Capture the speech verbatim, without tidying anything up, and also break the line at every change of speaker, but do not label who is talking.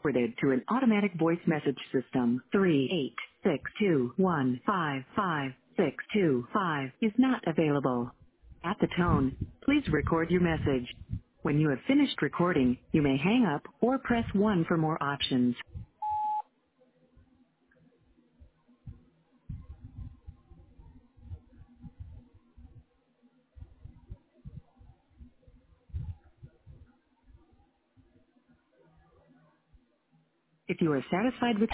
forwarded to an automatic voice message system. three eight six two one five five six two five is not available. At the tone, please record your message. When you have finished recording, you may hang up or press one for more options. If you are satisfied with